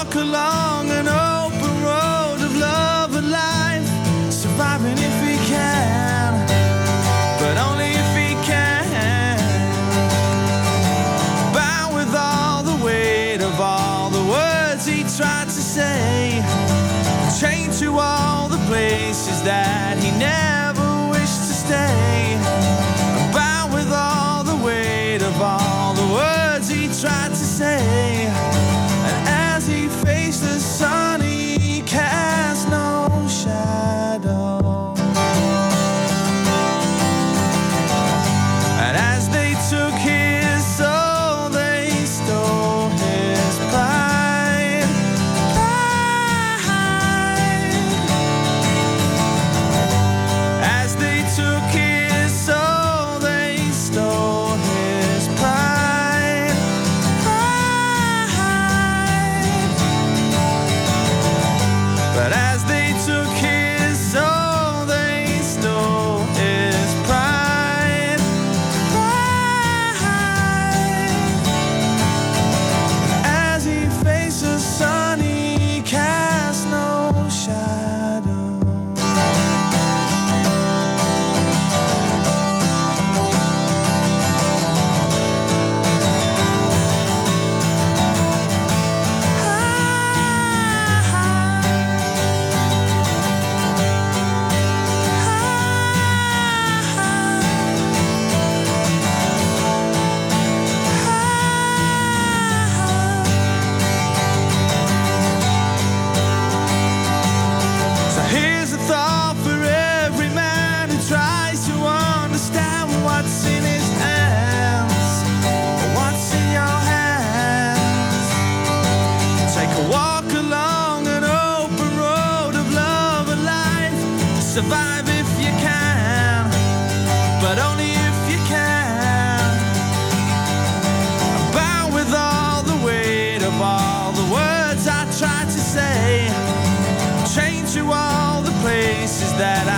walk along an open road of love and life, surviving if he can, but only if he can. Bound with all the weight of all the words he tried to say, chained to all the places that he never wished to stay. Bound with all the weight of all the words he tried to say, and as he faced the sun he cast no shadow. And as they took his soul they stole his pride. As they took his soul they stole his pride. But as they took his soul they stole his pride. As he faced the sun he cast no shadow. So here's a thought for every man who tries to understand what's in his hands, what's in your hands. Take a walk along an open road of love and life, survive if you can, but only if you can. Bound with all the weight of all the words I tried to say, chained to all the places that